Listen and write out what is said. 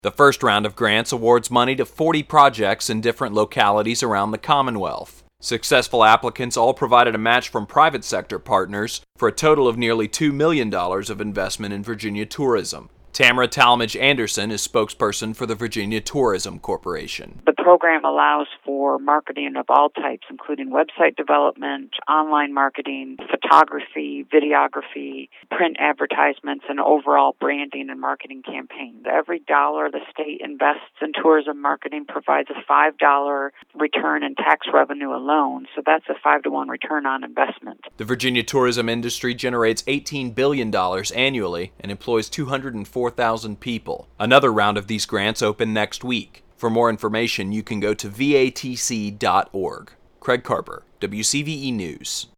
The first round of grants awards money to 40 projects in different localities around the Commonwealth. Successful applicants all provided a match from private sector partners for a total of nearly $2 million of investment in Virginia tourism. Tamara Talmadge Anderson is spokesperson for the Virginia Tourism Corporation. The program allows for marketing of all types, including website development, online marketing, photography, videography, print advertisements, and overall branding and marketing campaigns. Every dollar the state invests in tourism marketing provides a $5 return in tax revenue alone, so that's a 5-to-1 return on investment. The Virginia tourism industry generates $18 billion annually and employs 204,000 people. Another round of these grants open next week. For more information, you can go to vatc.org. Craig Carper, WCVE News.